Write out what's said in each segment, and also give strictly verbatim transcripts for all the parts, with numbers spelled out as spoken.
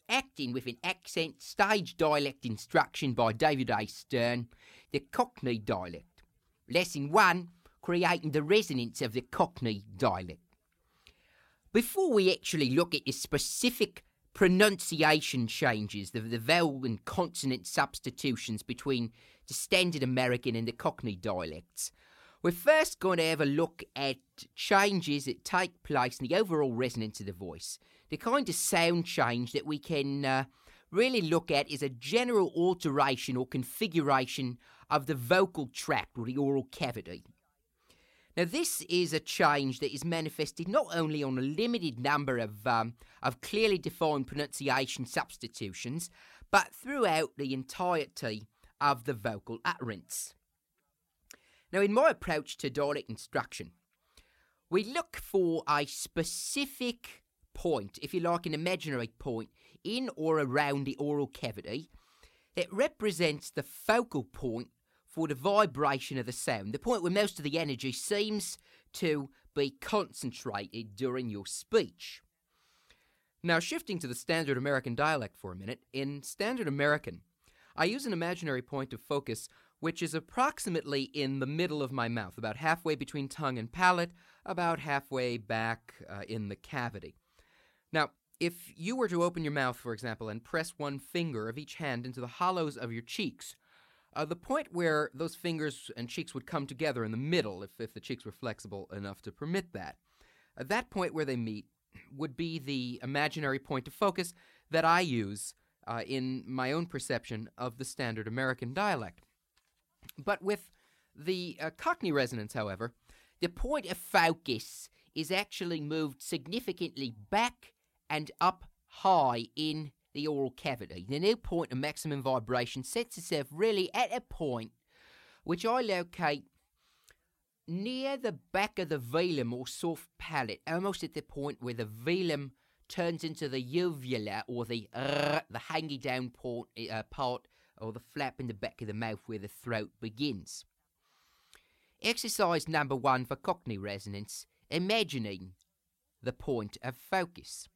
acting with an accent, stage dialect instruction by David A. Stern, the Cockney dialect. Lesson one, creating the resonance of the Cockney dialect. Before we actually look at the specific pronunciation changes, the, the vowel and consonant substitutions between the standard American and the Cockney dialects, we're first going to have a look at changes that take place in the overall resonance of the voice. The kind of sound change that we can uh, really look at is a general alteration or configuration of the vocal tract or the oral cavity. Now, this is a change that is manifested not only on a limited number of um, of clearly defined pronunciation substitutions, but throughout the entirety of the vocal utterance. Now, in my approach to dialect instruction, we look for a specific point, if you like, an imaginary point, in or around the oral cavity that represents the focal point for the vibration of the sound, the point where most of the energy seems to be concentrated during your speech. Now, shifting to the standard American dialect for a minute, in standard American, I use an imaginary point of focus which is approximately in the middle of my mouth, about halfway between tongue and palate, about halfway back uh, in the cavity. Now, if you were to open your mouth, for example, and press one finger of each hand into the hollows of your cheeks, Uh, the point where those fingers and cheeks would come together in the middle, if, if the cheeks were flexible enough to permit that, uh, that point where they meet would be the imaginary point of focus that I use uh, in my own perception of the standard American dialect. But with the uh, Cockney resonance, however, the point of focus is actually moved significantly back and up high in the oral cavity. The new point of maximum vibration sets itself really at a point which I locate near the back of the velum or soft palate, almost at the point where the velum turns into the uvula or the uh, the hanging down part, uh, part or the flap in the back of the mouth where the throat begins. Exercise number one for Cockney resonance, imagining the point of focus.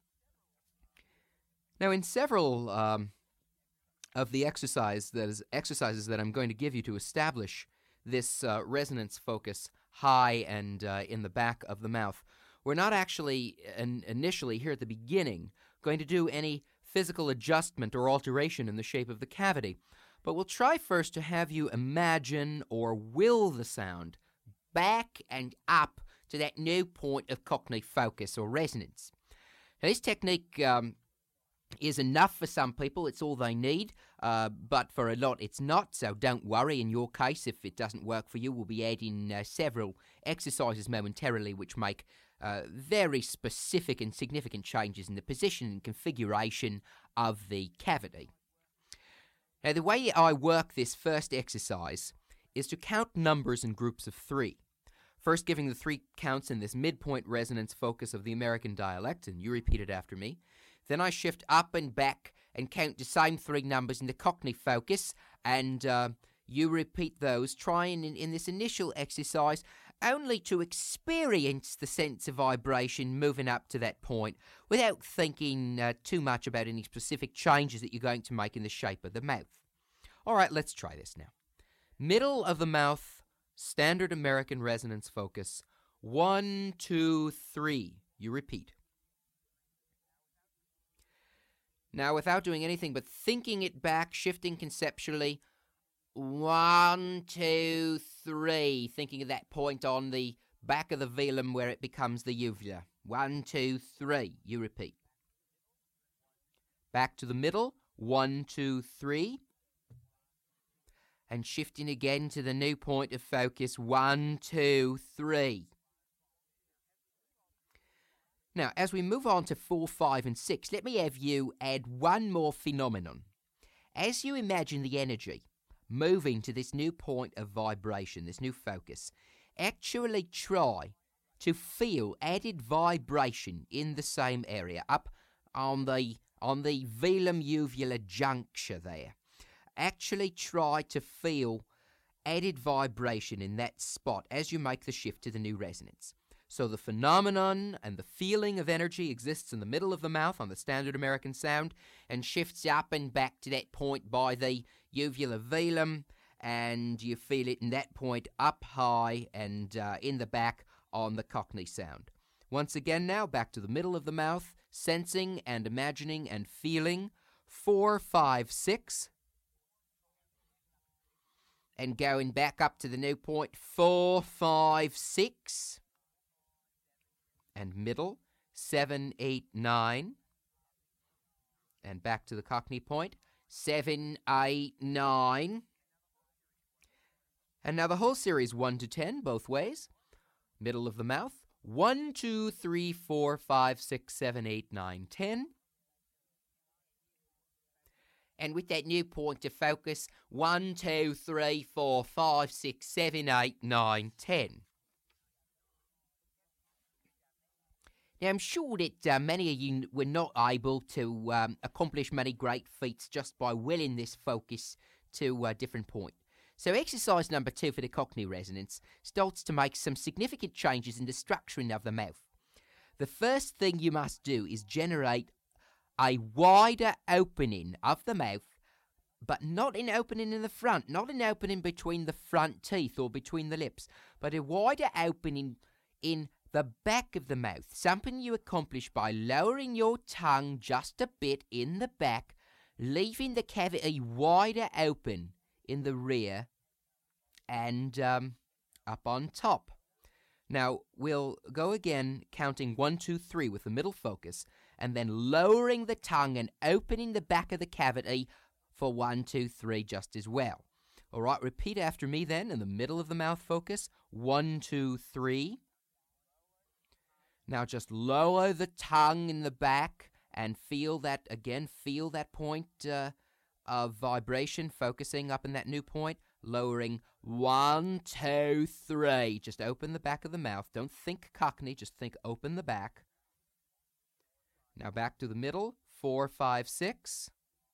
Now, in several um, of the exercise that is, exercises that I'm going to give you to establish this uh, resonance focus high and uh, in the back of the mouth, we're not actually in, initially here at the beginning going to do any physical adjustment or alteration in the shape of the cavity, but we'll try first to have you imagine or will the sound back and up to that new point of Cockney focus or resonance. Now, this technique um, is enough for some people. It's all they need, uh, but for a lot it's not, so don't worry. In your case, if it doesn't work for you, we'll be adding uh, several exercises momentarily which make uh, very specific and significant changes in the position and configuration of the cavity. Now, the way I work this first exercise is to count numbers in groups of three. First giving the three counts in this midpoint resonance focus of the American dialect, and you repeat it after me. Then I shift up and back and count the same three numbers in the Cockney focus, and uh, you repeat those, trying in, in this initial exercise only to experience the sense of vibration moving up to that point without thinking uh, too much about any specific changes that you're going to make in the shape of the mouth. All right, let's try this now. Middle of the mouth, standard American resonance focus. One, two, three. You repeat. Now, without doing anything but thinking it back, shifting conceptually, one, two, three, thinking of that point on the back of the velum where it becomes the uvula. One, two, three, you repeat. Back to the middle, one, two, three. And shifting again to the new point of focus, one, two, three. Now, as we move on to four, five, and six, let me have you add one more phenomenon. As you imagine the energy moving to this new point of vibration, this new focus, actually try to feel added vibration in the same area, up on the on the velum uvula juncture there. Actually try to feel added vibration in that spot as you make the shift to the new resonance. So the phenomenon and the feeling of energy exists in the middle of the mouth on the standard American sound and shifts up and back to that point by the uvula velum, and you feel it in that point up high and uh, in the back on the Cockney sound. Once again now, back to the middle of the mouth, sensing and imagining and feeling. Four, five, six. And going back up to the new point, four, five, six. And middle, seven, eight, nine. And back to the Cockney point, seven, eight, nine. And now the whole series, one to ten, both ways. Middle of the mouth, one, two, three, four, five, six, seven, eight, nine, ten. And with that new point of focus, one, two, three, four, five, six, seven, eight, nine, ten. Now, I'm sure that uh, many of you were not able to um, accomplish many great feats just by willing this focus to a different point. So exercise number two for the Cockney resonance starts to make some significant changes in the structuring of the mouth. The first thing you must do is generate a wider opening of the mouth, but not an opening in the front, not an opening between the front teeth or between the lips, but a wider opening in the back of the mouth, something you accomplish by lowering your tongue just a bit in the back, leaving the cavity wider open in the rear and um, up on top. Now, we'll go again, counting one, two, three with the middle focus, and then lowering the tongue and opening the back of the cavity for one, two, three just as well. All right, repeat after me then in the middle of the mouth focus. One, two, three. Now just lower the tongue in the back and feel that, again, feel that point uh, of vibration focusing up in that new point. Lowering one, two, three. Just open the back of the mouth. Don't think Cockney, just think open the back. Now back to the middle. Four, five, six.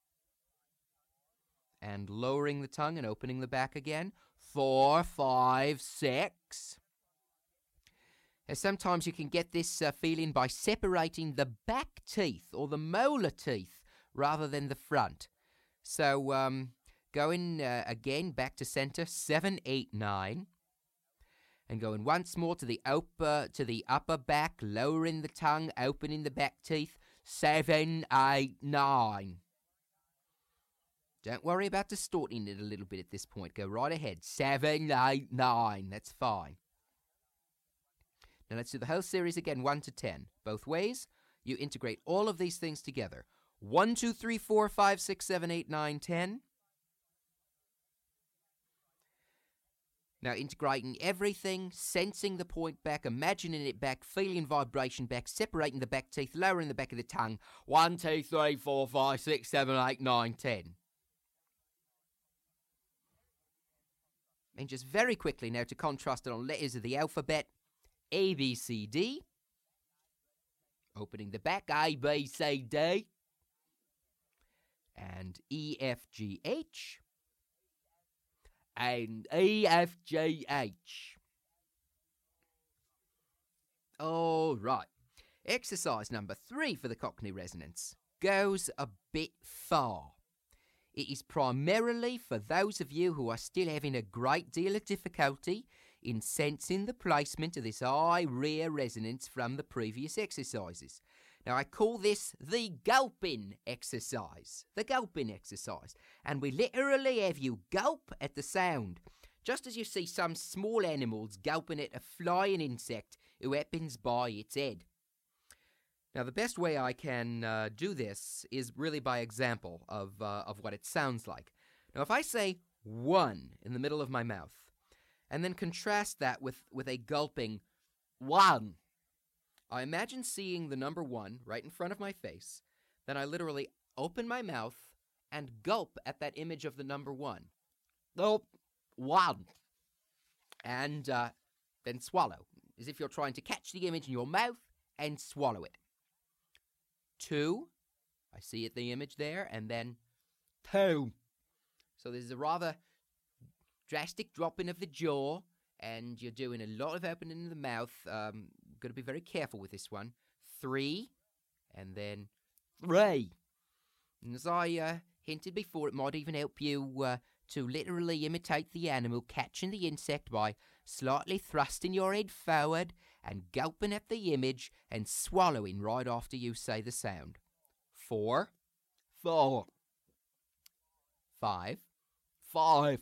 And lowering the tongue and opening the back again. Four, five, six. And sometimes you can get this uh, feeling by separating the back teeth or the molar teeth rather than the front. So um, going uh, again back to center, seven, eight, nine. And going once more to the upper, to the upper back, lowering the tongue, opening the back teeth, seven, eight, nine. Don't worry about distorting it a little bit at this point. Go right ahead. Seven, eight, nine. That's fine. Now let's do the whole series again, one to ten. Both ways, you integrate all of these things together. one, two, three, four, five, six, seven, eight, nine, ten. Now integrating everything, sensing the point back, imagining it back, feeling vibration back, separating the back teeth, lowering the back of the tongue. one, two, three, four, five, six, seven, eight, nine, ten. And just very quickly now to contrast it on letters of the alphabet. A, B, C, D. Opening the back, A, B, C, D. And E, F, G, H. And E, F, G, H. All right. Exercise number three for the Cockney resonance goes a bit far. It is primarily for those of you who are still having a great deal of difficulty in sensing the placement of this high rear resonance from the previous exercises. Now, I call this the gulping exercise. The gulping exercise. And we literally have you gulp at the sound, just as you see some small animals gulping at a flying insect who happens by its head. Now, the best way I can uh, do this is really by example of, uh, of what it sounds like. Now, if I say one in the middle of my mouth, and then contrast that with, with a gulping one, I imagine seeing the number one right in front of my face. Then I literally open my mouth and gulp at that image of the number one. Gulp, one. And uh, then swallow, as if you're trying to catch the image in your mouth and swallow it. Two, I see it, the image there, and then two. So there's a rather drastic dropping of the jaw, and you're doing a lot of opening in the mouth, um, got to be very careful with this one. Three, and then three. And as I uh, hinted before, it might even help you uh, to literally imitate the animal catching the insect by slightly thrusting your head forward and gulping at the image and swallowing right after you say the sound. Four, four, five, five.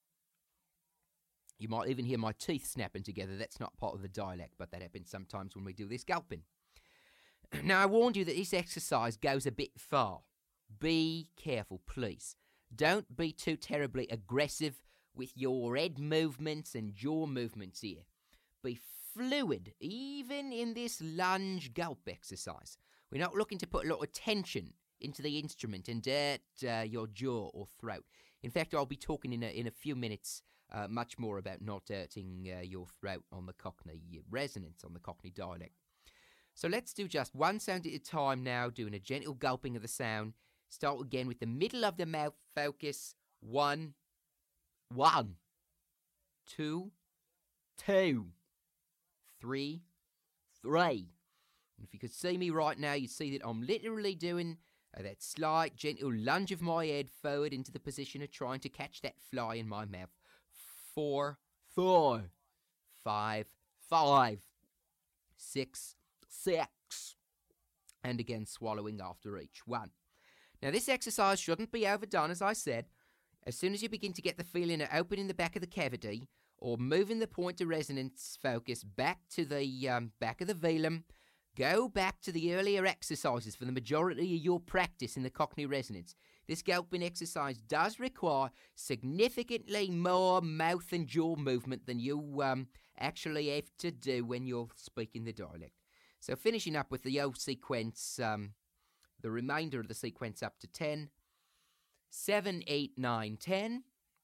You might even hear my teeth snapping together. That's not part of the dialect, but that happens sometimes when we do this gulping. Now, I warned you that this exercise goes a bit far. Be careful, please. Don't be too terribly aggressive with your head movements and jaw movements here. Be fluid, even in this lunge gulp exercise. We're not looking to put a lot of tension into the instrument and hurt uh, your jaw or throat. In fact, I'll be talking in a, in a few minutes uh, much more about not hurting uh, your throat on the Cockney resonance, on the Cockney dialect. So let's do just one sound at a time now, doing a gentle gulping of the sound. Start again with the middle of the mouth focus. One, one, two, two, three, three. And if you could see me right now, you'd see that I'm literally doing uh, that slight, gentle lunge of my head forward into the position of trying to catch that fly in my mouth. Four, four, five, five, six, six. And again, swallowing after each one. Now, this exercise shouldn't be overdone, as I said. As soon as you begin to get the feeling of opening the back of the cavity or moving the point of resonance focus back to the um, back of the velum, go back to the earlier exercises for the majority of your practice in the Cockney resonance. This gulping exercise does require significantly more mouth and jaw movement than you um, actually have to do when you're speaking the dialect. So finishing up with the old sequence, um, the remainder of the sequence up to ten, seven, eight, nine, ten,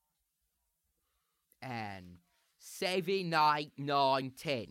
and seven, eight, nine, ten.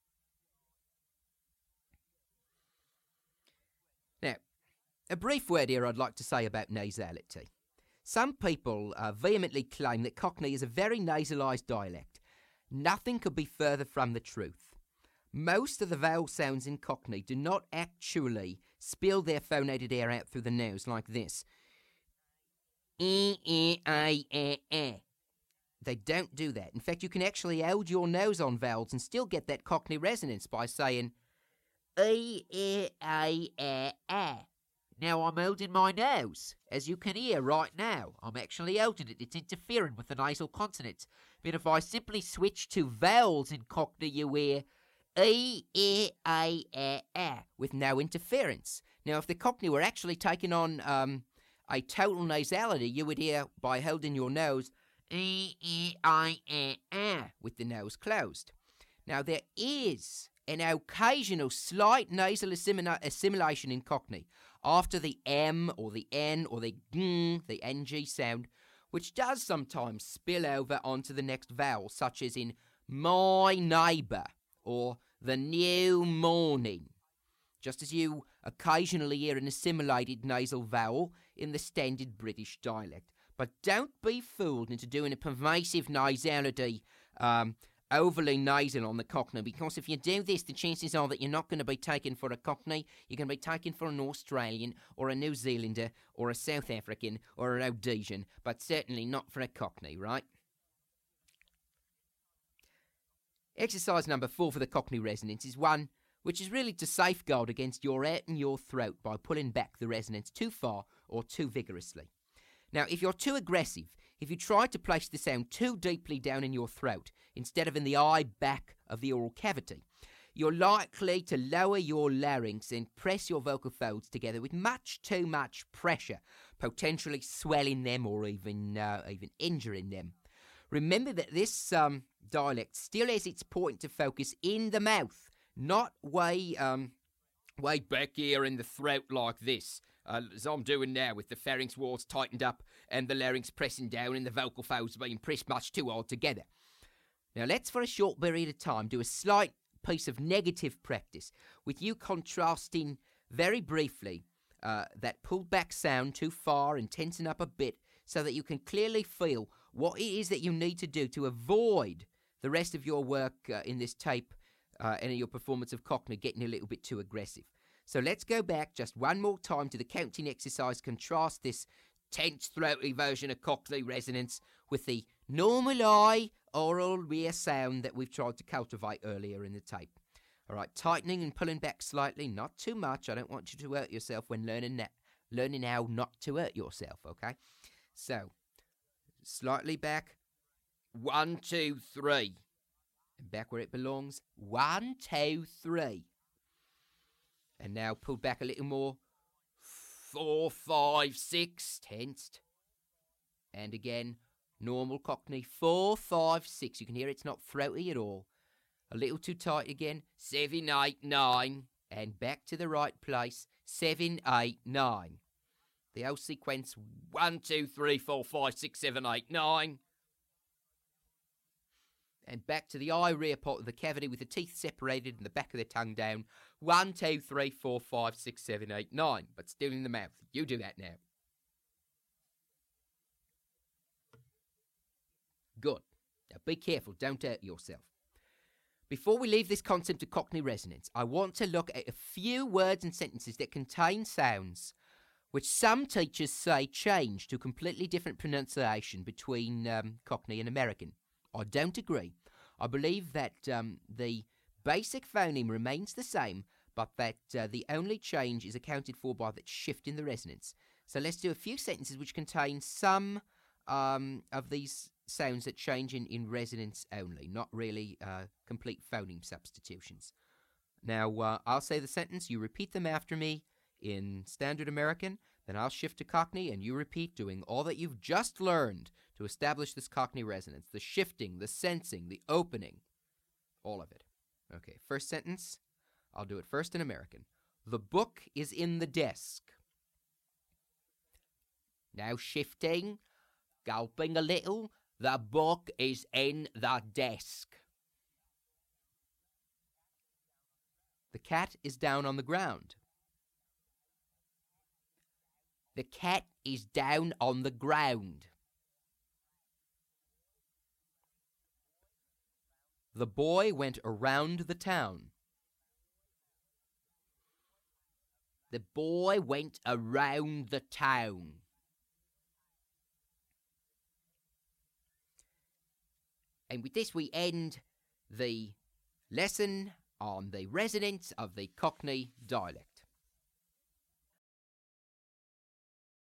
Now, a brief word here I'd like to say about nasality. Some people uh, vehemently claim that Cockney is a very nasalised dialect. Nothing could be further from the truth. Most of the vowel sounds in Cockney do not actually spill their phonated air out through the nose like this. E, e, a, e, e. They don't do that. In fact, you can actually hold your nose on vowels and still get that Cockney resonance by saying E, e, a, e, e. Now I'm holding my nose, as you can hear right now. I'm actually holding it. It's interfering with the nasal consonants. But if I simply switch to vowels in Cockney, you hear E, E, A, E, E, with no interference. Now, if the Cockney were actually taking on um, a total nasality, you would hear, by holding your nose, E, E, I, E, E, with the nose closed. Now, there is an occasional slight nasal assimila- assimilation in Cockney after the M or the N or the G, the N G sound, which does sometimes spill over onto the next vowel, such as in my neighbour, or the new morning, just as you occasionally hear an assimilated nasal vowel in the standard British dialect. But don't be fooled into doing a pervasive nasality, um, overly nasal on the Cockney, because if you do this, the chances are that you're not going to be taken for a Cockney, you're going to be taken for an Australian, or a New Zealander, or a South African, or a Rhodesian, but certainly not for a Cockney, right? Exercise number four for the Cockney resonance is one which is really to safeguard against your head and your throat by pulling back the resonance too far or too vigorously. Now, if you're too aggressive, if you try to place the sound too deeply down in your throat instead of in the eye back of the oral cavity, you're likely to lower your larynx and press your vocal folds together with much too much pressure, potentially swelling them or even uh, even injuring them. Remember that this um, dialect still has its point of focus in the mouth, not way um, way back here in the throat like this, uh, as I'm doing now with the pharynx walls tightened up and the larynx pressing down and the vocal folds being pressed much too hard together. Now let's, for a short period of time, do a slight piece of negative practice with you contrasting very briefly uh, that pulled back sound too far and tensing up a bit so that you can clearly feel what it is that you need to do to avoid the rest of your work uh, in this tape uh, any of your performance of Cockney getting a little bit too aggressive. So let's go back just one more time to the counting exercise. Contrast this tense, throaty version of Cockney resonance with the normal I oral rear sound that we've tried to cultivate earlier in the tape. All right, tightening and pulling back slightly, not too much. I don't want you to hurt yourself when learning that, learning how not to hurt yourself, okay? So, slightly back, one, two, three. And back where it belongs, one, two, three. And now pull back a little more. Four, five, six, tensed. And again, normal Cockney. Four, five, six. You can hear it's not throaty at all. A little too tight again. Seven, eight, nine. And back to the right place. Seven, eight, nine. The whole sequence. One, two, three, four, five, six, seven, eight, nine. And back to the eye rear part of the cavity with the teeth separated and the back of the tongue down. One, two, three, four, five, six, seven, eight, nine. But still in the mouth. You do that now. Good. Now be careful. Don't hurt yourself. Before we leave this concept of Cockney resonance, I want to look at a few words and sentences that contain sounds which some teachers say change to completely different pronunciation between um, Cockney and American. I don't agree. I believe that um, the basic phoneme remains the same, but that uh, the only change is accounted for by that shift in the resonance. So let's do a few sentences which contain some um, of these sounds that change in, in resonance only, not really uh, complete phoneme substitutions. Now, uh, I'll say the sentence, you repeat them after me in Standard American, then I'll shift to Cockney, and you repeat doing all that you've just learned to establish this Cockney resonance, the shifting, the sensing, the opening, all of it. Okay, first sentence, I'll do it first in American. The book is in the desk. Now shifting, gulping a little, the book is in the desk. The cat is down on the ground. The cat is down on the ground. The boy went around the town. The boy went around the town. And with this we end the lesson on the resonance of the Cockney dialect.